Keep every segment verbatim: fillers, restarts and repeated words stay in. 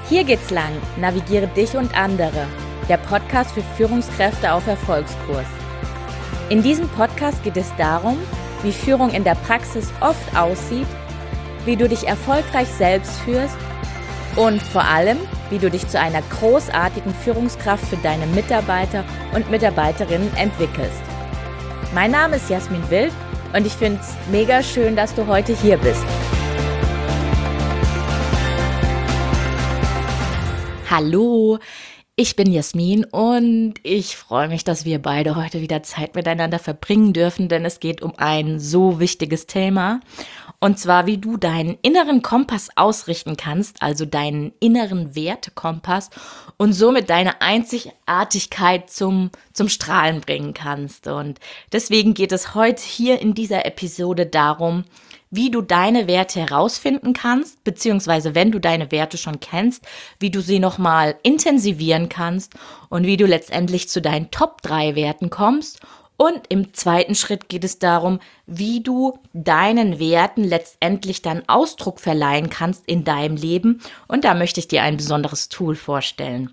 Hier geht's lang. Navigiere dich und andere. Der Podcast für Führungskräfte auf Erfolgskurs. In diesem Podcast geht es darum, wie Führung in der Praxis oft aussieht, wie du dich erfolgreich selbst führst und vor allem, wie du dich zu einer großartigen Führungskraft für deine Mitarbeiter und Mitarbeiterinnen entwickelst. Mein Name ist Jasmin Wild und ich finde es mega schön, dass du heute hier bist. Hallo, ich bin Jasmin und ich freue mich, dass wir beide heute wieder Zeit miteinander verbringen dürfen, denn es geht um ein so wichtiges Thema. Und zwar, wie du deinen inneren Kompass ausrichten kannst, also deinen inneren Wertekompass und somit deine Einzigartigkeit zum, zum Strahlen bringen kannst. Und deswegen geht es heute hier in dieser Episode darum, wie du deine Werte herausfinden kannst, beziehungsweise wenn du deine Werte schon kennst, wie du sie nochmal intensivieren kannst und wie du letztendlich zu deinen Top drei Werten kommst. Und im zweiten Schritt geht es darum, wie du deinen Werten letztendlich dann Ausdruck verleihen kannst in deinem Leben. Und da möchte ich dir ein besonderes Tool vorstellen.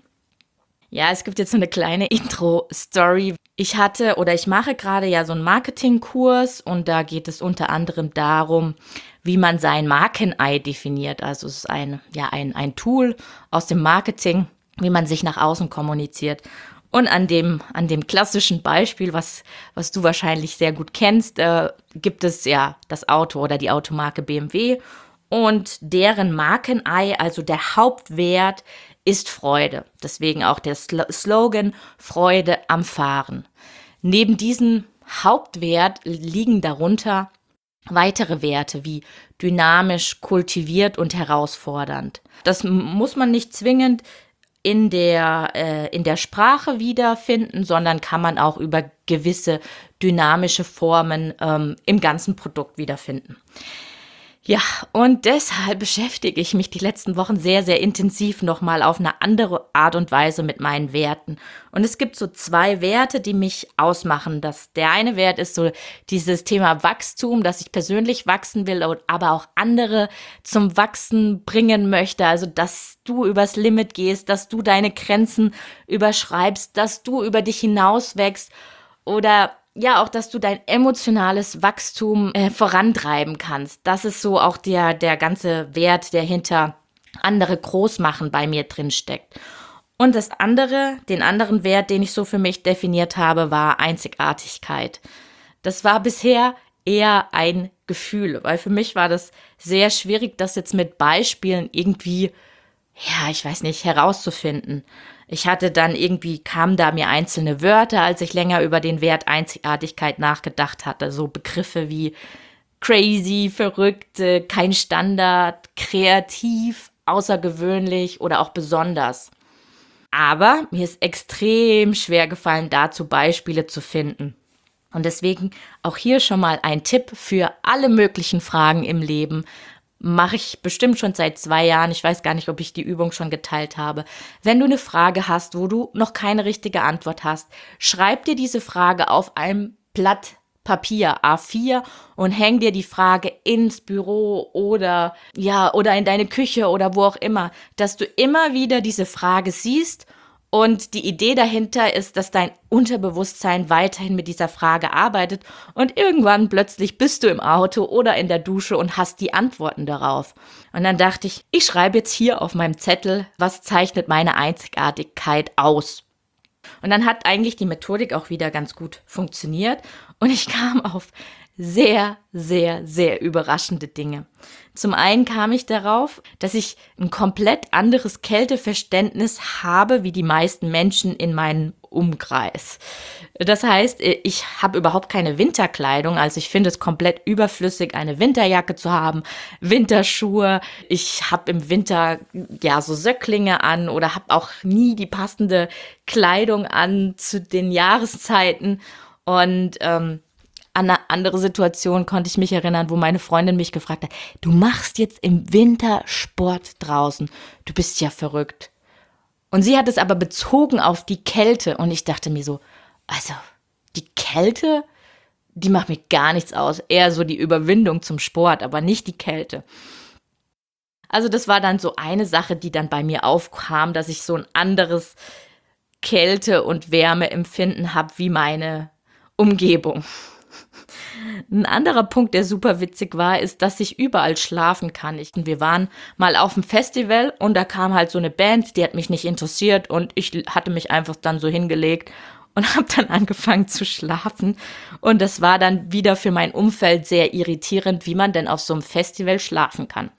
Ja, es gibt jetzt so eine kleine Intro-Story. Ich hatte oder ich mache gerade ja so einen Marketingkurs und da geht es unter anderem darum, wie man sein Marken-Ei definiert. Also es ist ein, ja, ein, ein Tool aus dem Marketing, wie man sich nach außen kommuniziert. Und an dem, an dem klassischen Beispiel, was, was du wahrscheinlich sehr gut kennst, äh, gibt es ja das Auto oder die Automarke B M W und deren Marken-Ei, also der Hauptwert, ist Freude. Deswegen auch der Sl- Slogan Freude am Fahren. Neben diesem Hauptwert liegen darunter weitere Werte wie dynamisch, kultiviert und herausfordernd. Das m- muss man nicht zwingend in der, äh, in der Sprache wiederfinden, sondern kann man auch über gewisse dynamische Formen ähm, im ganzen Produkt wiederfinden. Ja, und deshalb beschäftige ich mich die letzten Wochen sehr, sehr intensiv nochmal auf eine andere Art und Weise mit meinen Werten. Und es gibt so zwei Werte, die mich ausmachen. Das, der eine Wert ist so dieses Thema Wachstum, dass ich persönlich wachsen will, aber auch andere zum Wachsen bringen möchte. Also, dass du übers Limit gehst, dass du deine Grenzen überschreibst, dass du über dich hinaus wächst oder ja, auch, dass du dein emotionales Wachstum äh, vorantreiben kannst. Das ist so auch der, der ganze Wert, der hinter andere groß machen bei mir drin steckt. Und das andere, den anderen Wert, den ich so für mich definiert habe, war Einzigartigkeit. Das war bisher eher ein Gefühl, weil für mich war das sehr schwierig, das jetzt mit Beispielen irgendwie, ja, ich weiß nicht, herauszufinden. Ich hatte dann irgendwie, kamen da mir einzelne Wörter, als ich länger über den Wert Einzigartigkeit nachgedacht hatte. So Begriffe wie crazy, verrückt, kein Standard, kreativ, außergewöhnlich oder auch besonders. Aber mir ist extrem schwer gefallen, dazu Beispiele zu finden. Und deswegen auch hier schon mal ein Tipp für alle möglichen Fragen im Leben. Mache ich bestimmt schon seit zwei Jahren. Ich weiß gar nicht, ob ich die Übung schon geteilt habe. Wenn du eine Frage hast, wo du noch keine richtige Antwort hast, schreib dir diese Frage auf einem Blatt Papier A vier und häng dir die Frage ins Büro oder ja oder in deine Küche oder wo auch immer, dass du immer wieder diese Frage siehst. Und die Idee dahinter ist, dass dein Unterbewusstsein weiterhin mit dieser Frage arbeitet und irgendwann plötzlich bist du im Auto oder in der Dusche und hast die Antworten darauf. Und dann dachte ich, ich schreibe jetzt hier auf meinem Zettel, was zeichnet meine Einzigartigkeit aus? Und dann hat eigentlich die Methodik auch wieder ganz gut funktioniert und ich kam auf sehr, sehr, sehr überraschende Dinge. Zum einen kam ich darauf, dass ich ein komplett anderes Kälteverständnis habe, wie die meisten Menschen in meinem Umkreis. Das heißt, ich habe überhaupt keine Winterkleidung, also ich finde es komplett überflüssig, eine Winterjacke zu haben, Winterschuhe. Ich habe im Winter ja so Söcklinge an oder habe auch nie die passende Kleidung an zu den Jahreszeiten und ähm, an eine andere Situation konnte ich mich erinnern, wo meine Freundin mich gefragt hat, du machst jetzt im Winter Sport draußen, du bist ja verrückt. Und sie hat es aber bezogen auf die Kälte und ich dachte mir so, also die Kälte, die macht mir gar nichts aus, eher so die Überwindung zum Sport, aber nicht die Kälte. Also das war dann so eine Sache, die dann bei mir aufkam, dass ich so ein anderes Kälte- und Wärmeempfinden habe wie meine Umgebung. Ein anderer Punkt, der super witzig war, ist, dass ich überall schlafen kann. Ich, wir waren mal auf dem Festival und da kam halt so eine Band, die hat mich nicht interessiert und ich hatte mich einfach dann so hingelegt und habe dann angefangen zu schlafen. Und das war dann wieder für mein Umfeld sehr irritierend, wie man denn auf so einem Festival schlafen kann.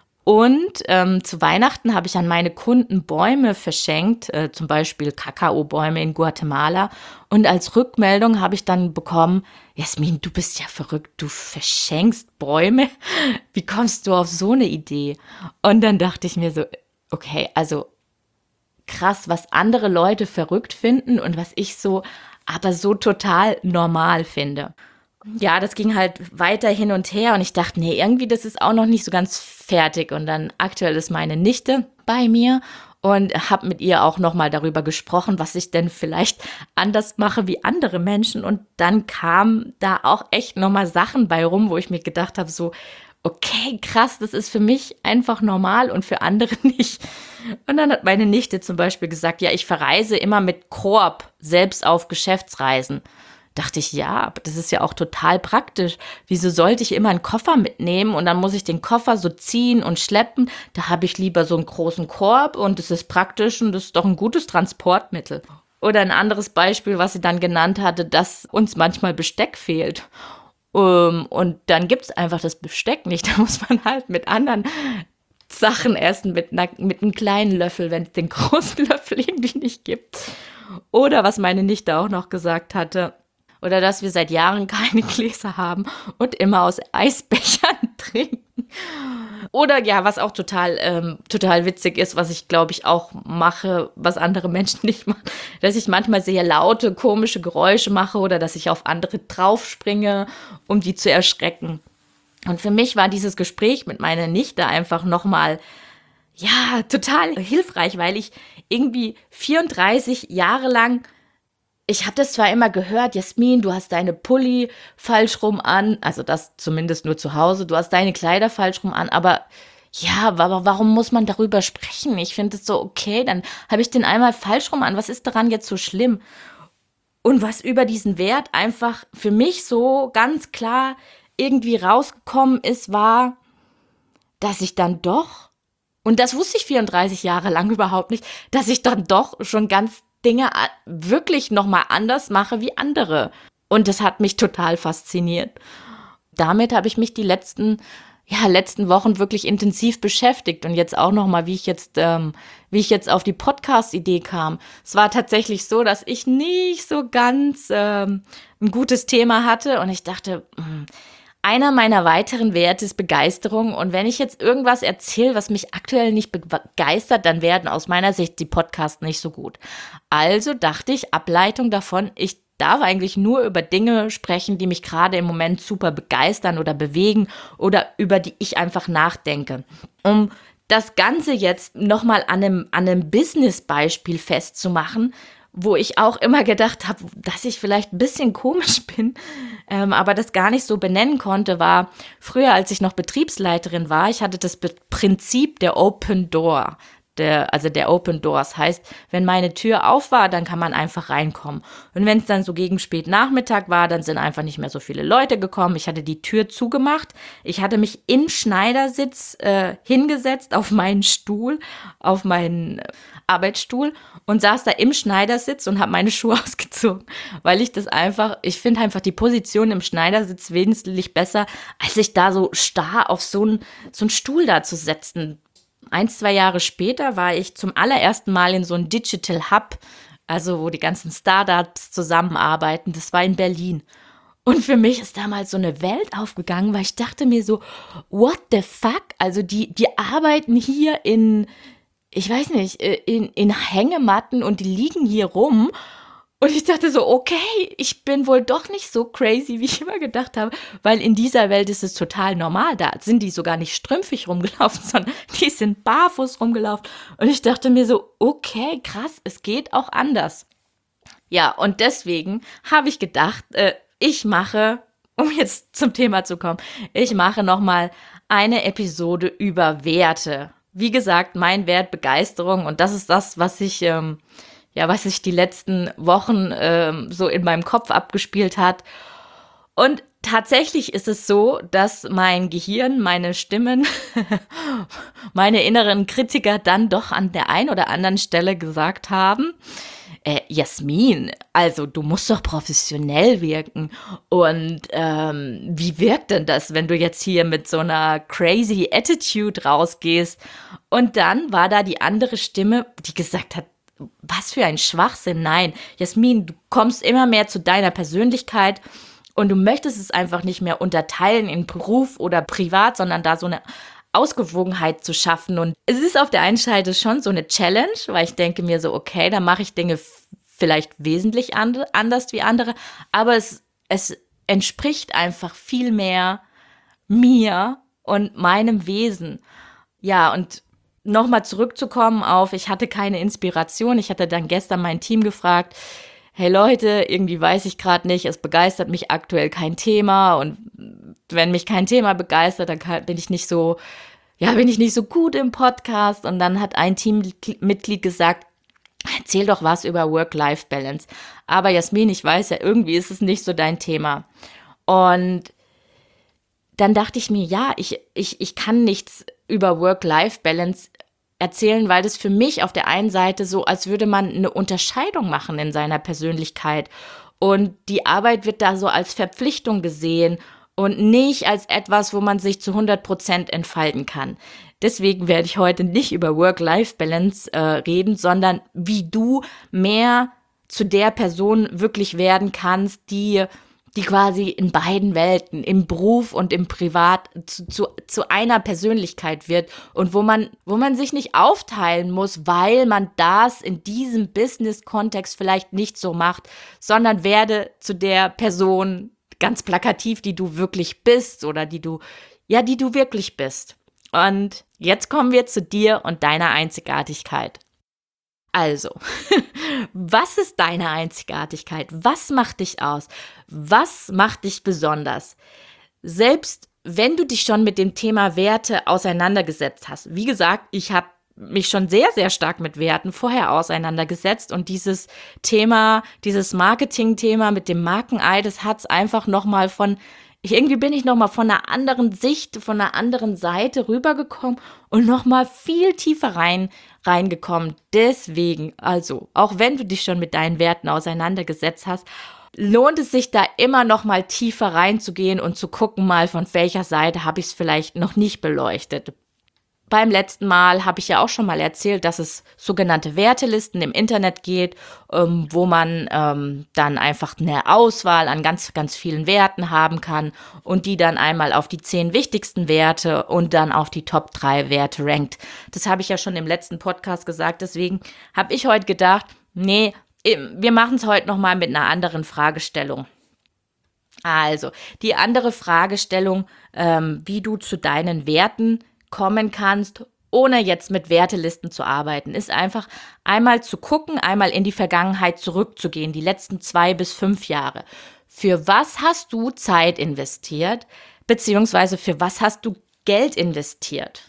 Und ähm, zu Weihnachten habe ich an meine Kunden Bäume verschenkt, äh, zum Beispiel Kakaobäume in Guatemala. Und als Rückmeldung habe ich dann bekommen, Jasmin, du bist ja verrückt, du verschenkst Bäume. Wie kommst du auf so eine Idee? Und dann dachte ich mir so, okay, also krass, was andere Leute verrückt finden und was ich so, aber so total normal finde. Ja, das ging halt weiter hin und her und ich dachte, nee, irgendwie das ist auch noch nicht so ganz fertig. Und dann aktuell ist meine Nichte bei mir und habe mit ihr auch nochmal darüber gesprochen, was ich denn vielleicht anders mache wie andere Menschen. Und dann kamen da auch echt nochmal Sachen bei rum, wo ich mir gedacht habe, so, okay, krass, das ist für mich einfach normal und für andere nicht. Und dann hat meine Nichte zum Beispiel gesagt, ja, ich verreise immer mit Korb, selbst auf Geschäftsreisen. Dachte ich, ja, aber das ist ja auch total praktisch. Wieso sollte ich immer einen Koffer mitnehmen und dann muss ich den Koffer so ziehen und schleppen? Da habe ich lieber so einen großen Korb und es ist praktisch und das ist doch ein gutes Transportmittel. Oder ein anderes Beispiel, was sie dann genannt hatte, dass uns manchmal Besteck fehlt. Um, und dann gibt es einfach das Besteck nicht. Da muss man halt mit anderen Sachen essen, mit, einer, mit einem kleinen Löffel, wenn es den großen Löffel irgendwie nicht gibt. Oder was meine Nichte auch noch gesagt hatte, oder dass wir seit Jahren keine Gläser haben und immer aus Eisbechern trinken. Oder ja, was auch total, ähm, total witzig ist, was ich glaube ich auch mache, was andere Menschen nicht machen, dass ich manchmal sehr laute, komische Geräusche mache oder dass ich auf andere draufspringe, um die zu erschrecken. Und für mich war dieses Gespräch mit meiner Nichte einfach nochmal, ja, total hilfreich, weil ich irgendwie vierunddreißig Jahre lang, ich habe das zwar immer gehört, Jasmin, du hast deine Pulli falsch rum an, also das zumindest nur zu Hause, du hast deine Kleider falsch rum an, aber ja, aber warum muss man darüber sprechen? Ich finde es so, okay, dann habe ich den einmal falsch rum an, was ist daran jetzt so schlimm? Und was über diesen Wert einfach für mich so ganz klar irgendwie rausgekommen ist, war, dass ich dann doch, und das wusste ich vierunddreißig Jahre lang überhaupt nicht, dass ich dann doch schon ganz Dinge wirklich nochmal anders mache wie andere. Und das hat mich total fasziniert. Damit habe ich mich die letzten, ja, letzten Wochen wirklich intensiv beschäftigt. Und jetzt auch nochmal, wie ich jetzt, ähm, wie ich jetzt auf die Podcast-Idee kam. Es war tatsächlich so, dass ich nicht so ganz ähm, ein gutes Thema hatte. Und ich dachte, mh, einer meiner weiteren Werte ist Begeisterung. Und wenn ich jetzt irgendwas erzähle, was mich aktuell nicht begeistert, dann werden aus meiner Sicht die Podcasts nicht so gut. Also dachte ich, Ableitung davon, ich darf eigentlich nur über Dinge sprechen, die mich gerade im Moment super begeistern oder bewegen oder über die ich einfach nachdenke. Um das Ganze jetzt nochmal an einem, an einem Business-Beispiel festzumachen, wo ich auch immer gedacht habe, dass ich vielleicht ein bisschen komisch bin, ähm, aber das gar nicht so benennen konnte, war früher, als ich noch Betriebsleiterin war, ich hatte das Be- Prinzip der Open Door. Der, also der Open Doors heißt, wenn meine Tür auf war, dann kann man einfach reinkommen. Und wenn es dann so gegen spät Nachmittag war, dann sind einfach nicht mehr so viele Leute gekommen. Ich hatte die Tür zugemacht. Ich hatte mich in Schneidersitz äh, hingesetzt auf meinen Stuhl, auf meinen äh, Arbeitsstuhl und saß da im Schneidersitz und habe meine Schuhe ausgezogen, weil ich das einfach, ich finde einfach die Position im Schneidersitz wesentlich besser, als sich da so starr auf so einen so einen Stuhl da zu setzen. Eins, zwei Jahre später war ich zum allerersten Mal in so einem Digital Hub, also wo die ganzen Startups zusammenarbeiten. Das war in Berlin. Und für mich ist damals so eine Welt aufgegangen, weil ich dachte mir so, what the fuck? Also die, die arbeiten hier in, ich weiß nicht, in, in Hängematten und die liegen hier rum. Und ich dachte so, okay, ich bin wohl doch nicht so crazy, wie ich immer gedacht habe, weil in dieser Welt ist es total normal. Da sind die sogar nicht strümpfig rumgelaufen, sondern die sind barfuß rumgelaufen. Und ich dachte mir so, okay, krass, es geht auch anders. Ja, und deswegen habe ich gedacht, äh, ich mache, um jetzt zum Thema zu kommen, ich mache nochmal eine Episode über Werte. Wie gesagt, mein Wert Begeisterung und das ist das, was ich, ähm, ja, was sich die letzten Wochen ähm, so in meinem Kopf abgespielt hat. Und tatsächlich ist es so, dass mein Gehirn, meine Stimmen, meine inneren Kritiker dann doch an der einen oder anderen Stelle gesagt haben, äh, Jasmin, also du musst doch professionell wirken. Und ähm, wie wirkt denn das, wenn du jetzt hier mit so einer crazy Attitude rausgehst? Und dann war da die andere Stimme, die gesagt hat, was für ein Schwachsinn. Nein, Jasmin, du kommst immer mehr zu deiner Persönlichkeit und du möchtest es einfach nicht mehr unterteilen in Beruf oder privat, sondern da so eine Ausgewogenheit zu schaffen. Und es ist auf der einen Seite schon so eine Challenge, weil ich denke mir so, okay, da mache ich Dinge f- vielleicht wesentlich and- anders wie andere, aber es, es entspricht einfach viel mehr mir und meinem Wesen. Ja, und nochmal zurückzukommen auf, ich hatte keine Inspiration. Ich hatte dann gestern mein Team gefragt, hey Leute, irgendwie weiß ich gerade nicht, es begeistert mich aktuell kein Thema und wenn mich kein Thema begeistert, dann kann, bin ich nicht so, ja, bin ich nicht so gut im Podcast. Und dann hat ein Teammitglied gesagt, erzähl doch was über Work-Life-Balance. Aber Jasmin, ich weiß ja, irgendwie ist es nicht so dein Thema. Und dann dachte ich mir, ja, ich, ich, ich kann nichts über Work-Life-Balance erzählen, weil das für mich auf der einen Seite so, als würde man eine Unterscheidung machen in seiner Persönlichkeit. Und die Arbeit wird da so als Verpflichtung gesehen und nicht als etwas, wo man sich zu hundert Prozent entfalten kann. Deswegen werde ich heute nicht über Work-Life-Balance äh, reden, sondern wie du mehr zu der Person wirklich werden kannst, die die quasi in beiden Welten, im Beruf und im Privat, zu, zu, zu einer Persönlichkeit wird und wo man, wo man sich nicht aufteilen muss, weil man das in diesem Business-Kontext vielleicht nicht so macht, sondern werde zu der Person ganz plakativ, die du wirklich bist oder die du, ja, die du wirklich bist. Und jetzt kommen wir zu dir und deiner Einzigartigkeit. Also, was ist deine Einzigartigkeit? Was macht dich aus? Was macht dich besonders? Selbst wenn du dich schon mit dem Thema Werte auseinandergesetzt hast. Wie gesagt, ich habe mich schon sehr, sehr stark mit Werten vorher auseinandergesetzt und dieses Thema, dieses Marketing-Thema mit dem Markenei, das hat es einfach nochmal von, irgendwie bin ich nochmal von einer anderen Sicht, von einer anderen Seite rübergekommen und nochmal viel tiefer rein, reingekommen. Deswegen, also, auch wenn du dich schon mit deinen Werten auseinandergesetzt hast, lohnt es sich da immer noch mal tiefer reinzugehen und zu gucken mal, von welcher Seite habe ich es vielleicht noch nicht beleuchtet. Beim letzten Mal habe ich ja auch schon mal erzählt, dass es sogenannte Wertelisten im Internet geht, ähm, wo man ähm, dann einfach eine Auswahl an ganz, ganz vielen Werten haben kann und die dann einmal auf die zehn wichtigsten Werte und dann auf die Top drei Werte rankt. Das habe ich ja schon im letzten Podcast gesagt, deswegen habe ich heute gedacht, nee, wir machen es heute nochmal mit einer anderen Fragestellung. Also, die andere Fragestellung, ähm, wie du zu deinen Werten kommen kannst, ohne jetzt mit Wertelisten zu arbeiten, ist einfach einmal zu gucken, einmal in die Vergangenheit zurückzugehen, die letzten zwei bis fünf Jahre. Für was hast du Zeit investiert, beziehungsweise für was hast du Geld investiert?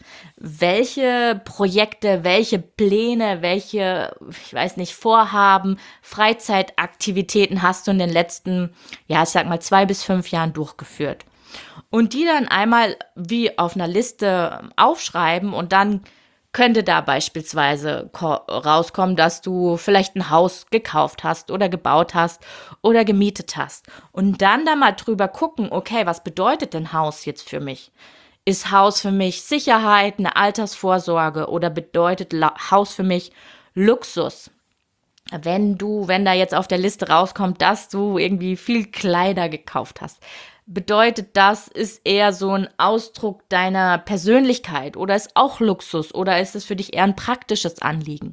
Welche Projekte, welche Pläne, welche, ich weiß nicht, Vorhaben, Freizeitaktivitäten hast du in den letzten, ja, ich sag mal, zwei bis fünf Jahren durchgeführt? Und die dann einmal wie auf einer Liste aufschreiben und dann könnte da beispielsweise ko- rauskommen, dass du vielleicht ein Haus gekauft hast oder gebaut hast oder gemietet hast. Und dann da mal drüber gucken, okay, was bedeutet denn Haus jetzt für mich? Ist Haus für mich Sicherheit, eine Altersvorsorge oder bedeutet La- Haus für mich Luxus? Wenn du, wenn da jetzt auf der Liste rauskommt, dass du irgendwie viel Kleider gekauft hast, bedeutet das, ist eher so ein Ausdruck deiner Persönlichkeit oder ist auch Luxus oder ist es für dich eher ein praktisches Anliegen?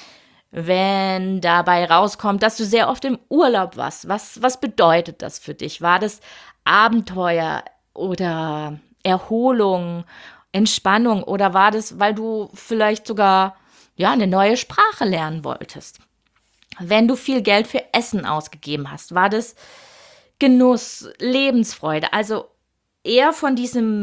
Wenn dabei rauskommt, dass du sehr oft im Urlaub warst, was, was bedeutet das für dich? War das Abenteuer oder Erholung, Entspannung oder war das, weil du vielleicht sogar ja eine neue Sprache lernen wolltest? Wenn du viel Geld für Essen ausgegeben hast, war das Genuss, Lebensfreude, also eher von diesem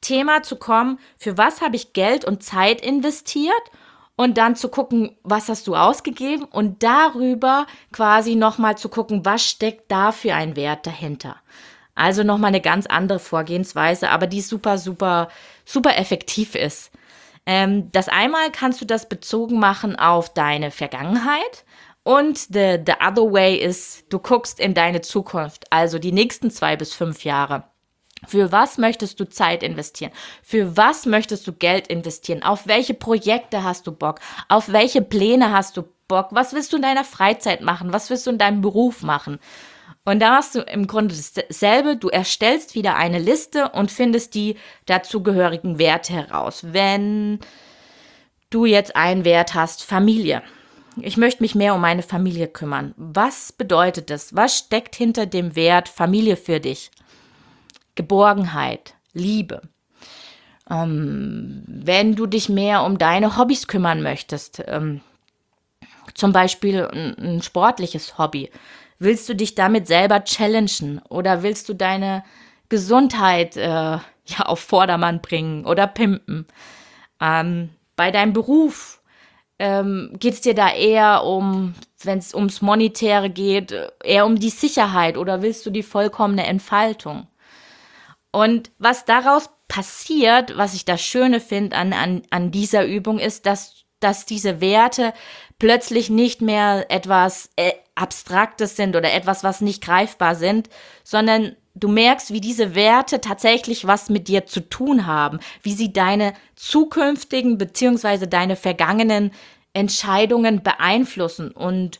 Thema zu kommen, für was habe ich Geld und Zeit investiert und dann zu gucken, was hast du ausgegeben und darüber quasi nochmal zu gucken, was steckt da für ein Wert dahinter. Also nochmal eine ganz andere Vorgehensweise, aber die super, super, super effektiv ist. Ähm, das einmal kannst du das bezogen machen auf deine Vergangenheit und the, the other way ist, du guckst in deine Zukunft, also die nächsten zwei bis fünf Jahre. Für was möchtest du Zeit investieren? Für was möchtest du Geld investieren? Auf welche Projekte hast du Bock? Auf welche Pläne hast du Bock? Was willst du in deiner Freizeit machen? Was willst du in deinem Beruf machen? Und da machst du im Grunde dasselbe. Du erstellst wieder eine Liste und findest die dazugehörigen Werte heraus. Wenn du jetzt einen Wert hast, Familie. Ich möchte mich mehr um meine Familie kümmern. Was bedeutet das? Was steckt hinter dem Wert Familie für dich? Geborgenheit, Liebe. Ähm, wenn du dich mehr um deine Hobbys kümmern möchtest, ähm, zum Beispiel ein, ein sportliches Hobby, willst du dich damit selber challengen oder willst du deine Gesundheit äh, ja, auf Vordermann bringen oder pimpen? Ähm, bei deinem Beruf ähm, geht es dir da eher um, wenn es ums Monetäre geht, eher um die Sicherheit oder willst du die vollkommene Entfaltung? Und was daraus passiert, was ich das Schöne finde an, an, an dieser Übung, ist, dass, dass diese Werte plötzlich nicht mehr etwas äh, Abstraktes sind oder etwas, was nicht greifbar sind, sondern du merkst, wie diese Werte tatsächlich was mit dir zu tun haben, wie sie deine zukünftigen beziehungsweise deine vergangenen Entscheidungen beeinflussen. Und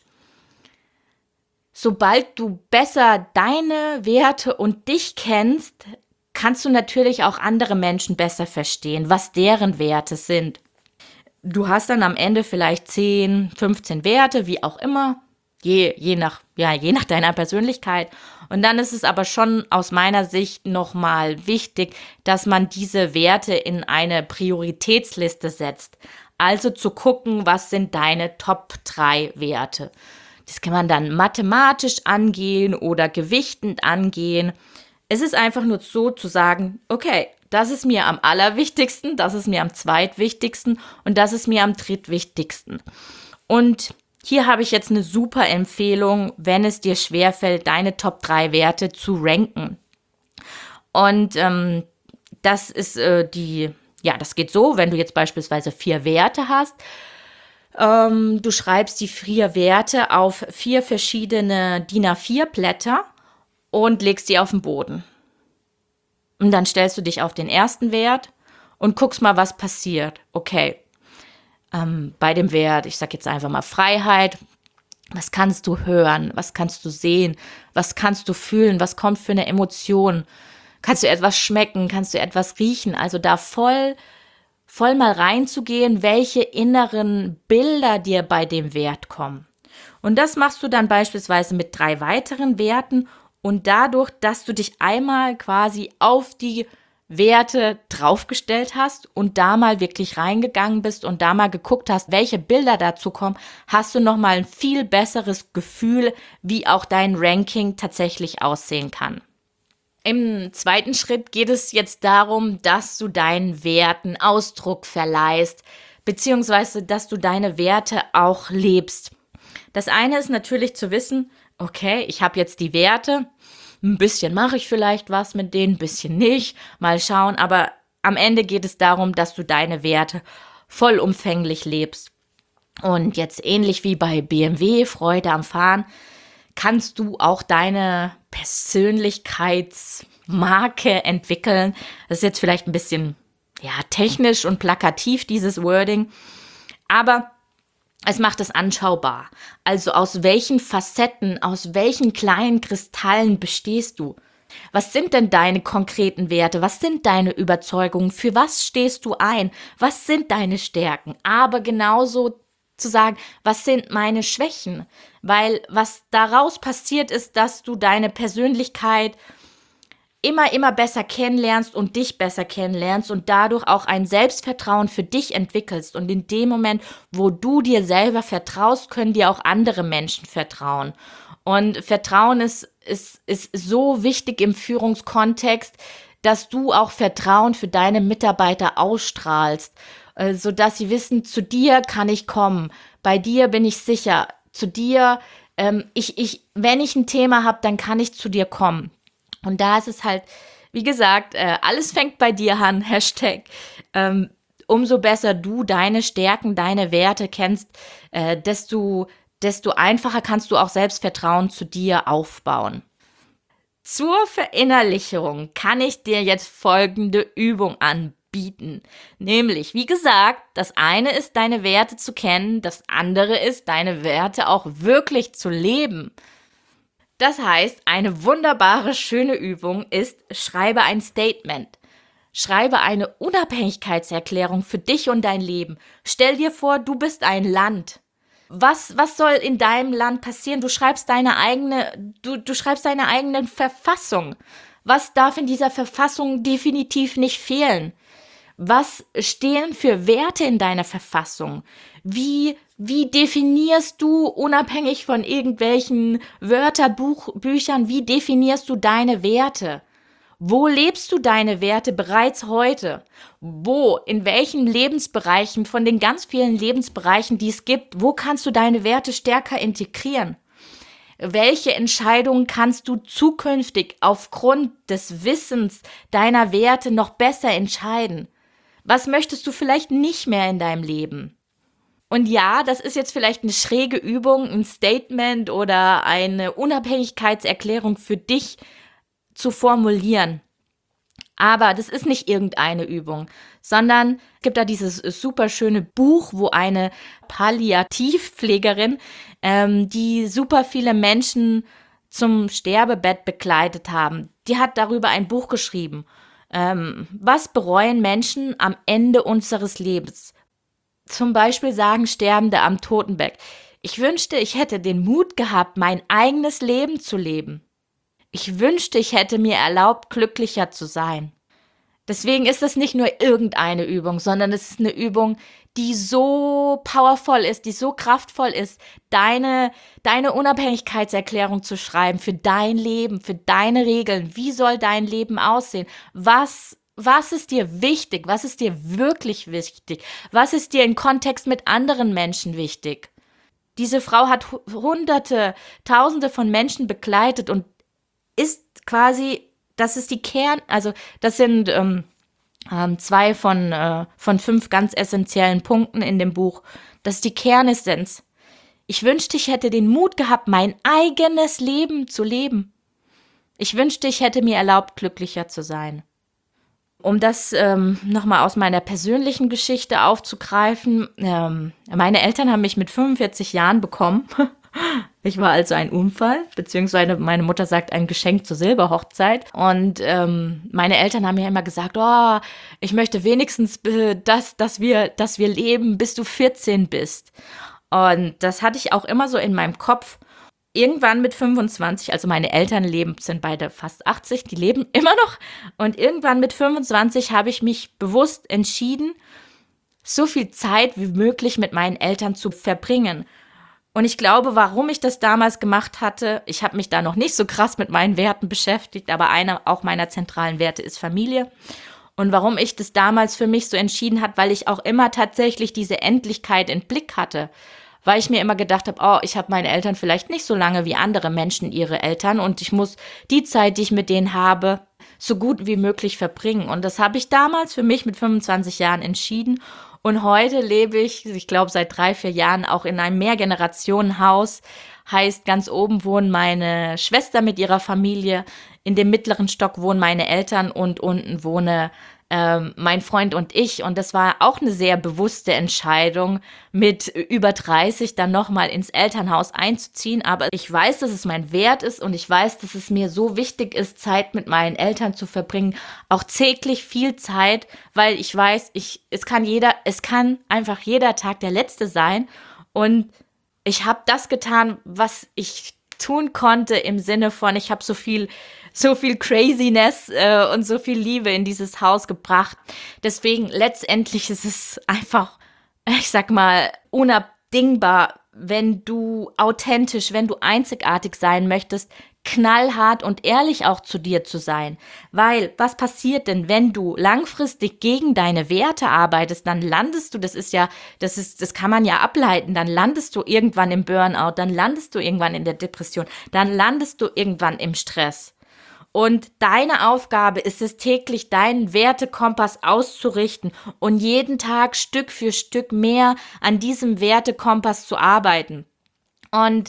sobald du besser deine Werte und dich kennst, kannst du natürlich auch andere Menschen besser verstehen, was deren Werte sind. Du hast dann am Ende vielleicht zehn, fünfzehn Werte, wie auch immer, je, je, nach, ja, je nach deiner Persönlichkeit. Und dann ist es aber schon aus meiner Sicht nochmal wichtig, dass man diese Werte in eine Prioritätsliste setzt. Also zu gucken, was sind deine Top drei Werte. Das kann man dann mathematisch angehen oder gewichtend angehen. Es ist einfach nur so zu sagen, okay, das ist mir am allerwichtigsten, das ist mir am zweitwichtigsten und das ist mir am drittwichtigsten. Und hier habe ich jetzt eine super Empfehlung, wenn es dir schwerfällt, deine Top drei Werte zu ranken. Und ähm, das ist äh, die, ja, das geht so, wenn du jetzt beispielsweise vier Werte hast. Ähm, du schreibst die vier Werte auf vier verschiedene D I N A vier Blätter und legst die auf den Boden. Und dann stellst du dich auf den ersten Wert und guckst mal, was passiert. Okay, ähm, bei dem Wert, ich sag jetzt einfach mal Freiheit, was kannst du hören, was kannst du sehen, was kannst du fühlen, was kommt für eine Emotion? Kannst du etwas schmecken, kannst du etwas riechen? Also da voll, voll mal reinzugehen, welche inneren Bilder dir bei dem Wert kommen. Und das machst du dann beispielsweise mit drei weiteren Werten. Und dadurch, dass du dich einmal quasi auf die Werte draufgestellt hast und da mal wirklich reingegangen bist und da mal geguckt hast, welche Bilder dazu kommen, hast du nochmal ein viel besseres Gefühl, wie auch dein Ranking tatsächlich aussehen kann. Im zweiten Schritt geht es jetzt darum, dass du deinen Werten Ausdruck verleihst, beziehungsweise dass du deine Werte auch lebst. Das eine ist natürlich zu wissen, okay, ich habe jetzt die Werte, ein bisschen mache ich vielleicht was mit denen, ein bisschen nicht, mal schauen, aber am Ende geht es darum, dass du deine Werte vollumfänglich lebst. Und jetzt ähnlich wie bei B M W, Freude am Fahren, kannst du auch deine Persönlichkeitsmarke entwickeln. Das ist jetzt vielleicht ein bisschen ja, technisch und plakativ, dieses Wording, aber es macht es anschaubar. Also aus welchen Facetten, aus welchen kleinen Kristallen bestehst du? Was sind denn deine konkreten Werte? Was sind deine Überzeugungen? Für was stehst du ein? Was sind deine Stärken? Aber genauso zu sagen, was sind meine Schwächen? Weil was daraus passiert ist, dass du deine Persönlichkeit immer, immer besser kennenlernst und dich besser kennenlernst und dadurch auch ein Selbstvertrauen für dich entwickelst. Und in dem Moment, wo du dir selber vertraust, können dir auch andere Menschen vertrauen. Und Vertrauen ist, ist, ist so wichtig im Führungskontext, dass du auch Vertrauen für deine Mitarbeiter ausstrahlst, äh, sodass sie wissen, zu dir kann ich kommen, bei dir bin ich sicher, zu dir, ähm, ich, ich, wenn ich ein Thema habe, dann kann ich zu dir kommen. Und da ist es halt, wie gesagt, äh, alles fängt bei dir an, Hashtag. Ähm, umso besser du deine Stärken, deine Werte kennst, äh, desto, desto einfacher kannst du auch Selbstvertrauen zu dir aufbauen. Zur Verinnerlichung kann ich dir jetzt folgende Übung anbieten. Nämlich, wie gesagt, das eine ist, deine Werte zu kennen, das andere ist, deine Werte auch wirklich zu leben. Das heißt, eine wunderbare, schöne Übung ist, schreibe ein Statement. Schreibe eine Unabhängigkeitserklärung für dich und dein Leben. Stell dir vor, du bist ein Land. Was, was soll in deinem Land passieren? Du schreibst deine eigene, du, du schreibst deine eigene Verfassung. Was darf in dieser Verfassung definitiv nicht fehlen? Was stehen für Werte in deiner Verfassung? Wie, wie definierst du, unabhängig von irgendwelchen Wörterbüchern, wie definierst du deine Werte? Wo lebst du deine Werte bereits heute? Wo, in welchen Lebensbereichen, von den ganz vielen Lebensbereichen, die es gibt, wo kannst du deine Werte stärker integrieren? Welche Entscheidungen kannst du zukünftig aufgrund des Wissens deiner Werte noch besser entscheiden? Was möchtest du vielleicht nicht mehr in deinem Leben? Und ja, das ist jetzt vielleicht eine schräge Übung, ein Statement oder eine Unabhängigkeitserklärung für dich zu formulieren. Aber das ist nicht irgendeine Übung, sondern es gibt da dieses super schöne Buch, wo eine Palliativpflegerin, ähm, die super viele Menschen zum Sterbebett begleitet haben, die hat darüber ein Buch geschrieben. Ähm, was bereuen Menschen am Ende unseres Lebens? Zum Beispiel sagen Sterbende am Totenbett: Ich wünschte, ich hätte den Mut gehabt, mein eigenes Leben zu leben. Ich wünschte, ich hätte mir erlaubt, glücklicher zu sein. Deswegen ist es nicht nur irgendeine Übung, sondern es ist eine Übung, die so powerful ist, die so kraftvoll ist, deine, deine Unabhängigkeitserklärung zu schreiben für dein Leben, für deine Regeln. Wie soll dein Leben aussehen? Was, was ist dir wichtig? Was ist dir wirklich wichtig? Was ist dir im Kontext mit anderen Menschen wichtig? Diese Frau hat hunderte, tausende von Menschen begleitet und ist quasi, das ist die Kern, also das sind ähm, ähm, zwei von, äh, von fünf ganz essentiellen Punkten in dem Buch. Das ist die Kernessenz. Ich wünschte, ich hätte den Mut gehabt, mein eigenes Leben zu leben. Ich wünschte, ich hätte mir erlaubt, glücklicher zu sein. Um das ähm, nochmal aus meiner persönlichen Geschichte aufzugreifen, ähm, meine Eltern haben mich mit fünfundvierzig Jahren bekommen. Ich war also ein Unfall, beziehungsweise meine Mutter sagt ein Geschenk zur Silberhochzeit. Und ähm, meine Eltern haben mir immer gesagt, oh, ich möchte wenigstens, äh, dass, dass, wir, dass wir leben, bis du vierzehn bist. Und das hatte ich auch immer so in meinem Kopf. Irgendwann mit fünfundzwanzig, also meine Eltern leben, sind beide fast achtzig, die leben immer noch. Und irgendwann mit fünfundzwanzig habe ich mich bewusst entschieden, so viel Zeit wie möglich mit meinen Eltern zu verbringen. Und ich glaube, warum ich das damals gemacht hatte, ich habe mich da noch nicht so krass mit meinen Werten beschäftigt, aber einer auch meiner zentralen Werte ist Familie. Und warum ich das damals für mich so entschieden habe, weil ich auch immer tatsächlich diese Endlichkeit im Blick hatte. Weil ich mir immer gedacht habe, oh, ich habe meine Eltern vielleicht nicht so lange wie andere Menschen ihre Eltern und ich muss die Zeit, die ich mit denen habe, so gut wie möglich verbringen. Und das habe ich damals für mich mit fünfundzwanzig Jahren entschieden. Und heute lebe ich, ich glaube seit drei, vier Jahren auch in einem Mehrgenerationenhaus. Heißt, ganz oben wohnen meine Schwester mit ihrer Familie, in dem mittleren Stock wohnen meine Eltern und unten wohne ähm, mein Freund und ich. Und das war auch eine sehr bewusste Entscheidung, mit über dreißig dann nochmal ins Elternhaus einzuziehen. Aber ich weiß, dass es mein Wert ist und ich weiß, dass es mir so wichtig ist, Zeit mit meinen Eltern zu verbringen. Auch täglich viel Zeit, weil ich weiß, ich, es kann jeder, es kann einfach jeder Tag der letzte sein. Und ich habe das getan, was ich tun konnte im Sinne von, ich habe so viel, so viel Craziness äh, und so viel Liebe in dieses Haus gebracht. Deswegen letztendlich ist es einfach, ich sag mal, unabdingbar, wenn du authentisch, wenn du einzigartig sein möchtest, knallhart und ehrlich auch zu dir zu sein. Weil, was passiert denn, wenn du langfristig gegen deine Werte arbeitest, dann landest du, das ist ja, das ist, das kann man ja ableiten, dann landest du irgendwann im Burnout, dann landest du irgendwann in der Depression, dann landest du irgendwann im Stress. Und deine Aufgabe ist es täglich, deinen Wertekompass auszurichten und jeden Tag Stück für Stück mehr an diesem Wertekompass zu arbeiten. Und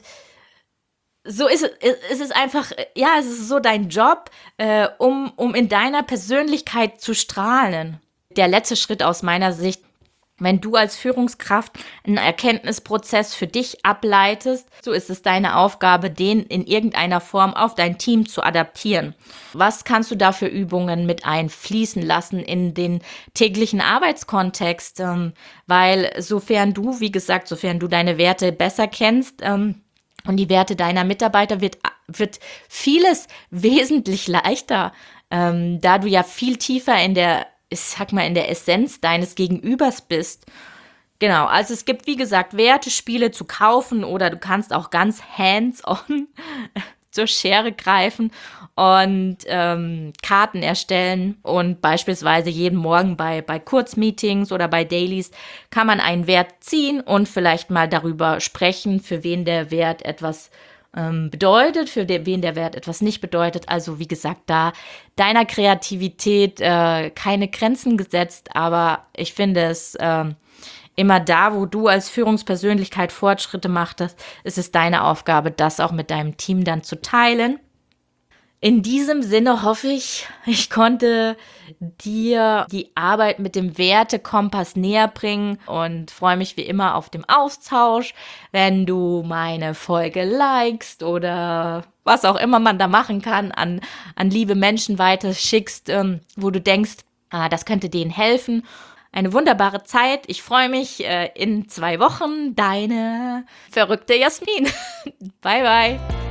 so ist es, es ist einfach, ja, es ist so dein Job, äh, um, um in deiner Persönlichkeit zu strahlen. Der letzte Schritt aus meiner Sicht: Wenn du als Führungskraft einen Erkenntnisprozess für dich ableitest, so ist es deine Aufgabe, den in irgendeiner Form auf dein Team zu adaptieren. Was kannst du da für Übungen mit einfließen lassen in den täglichen Arbeitskontext? Ähm, weil sofern du, wie gesagt, sofern du deine Werte besser kennst, ähm, und die Werte deiner Mitarbeiter, wird, wird vieles wesentlich leichter, ähm, da du ja viel tiefer in der ich sag mal, in der Essenz deines Gegenübers bist. Genau, also es gibt, wie gesagt, Wertespiele zu kaufen oder du kannst auch ganz hands-on zur Schere greifen und ähm, Karten erstellen und beispielsweise jeden Morgen bei, bei Kurzmeetings oder bei Dailies kann man einen Wert ziehen und vielleicht mal darüber sprechen, für wen der Wert etwas bedeutet, für den, wen der Wert etwas nicht bedeutet. Also wie gesagt, da deiner Kreativität äh, keine Grenzen gesetzt, aber ich finde es äh, immer da, wo du als Führungspersönlichkeit Fortschritte machtest, ist es deine Aufgabe, das auch mit deinem Team dann zu teilen. In diesem Sinne hoffe ich, ich konnte dir die Arbeit mit dem Wertekompass näher bringen und freue mich wie immer auf den Austausch, wenn du meine Folge likest oder was auch immer man da machen kann, an, an liebe Menschen weiter schickst, ähm, wo du denkst, ah, das könnte denen helfen. Eine wunderbare Zeit. Ich freue mich äh, in zwei Wochen. Deine verrückte Jasmin. Bye, bye.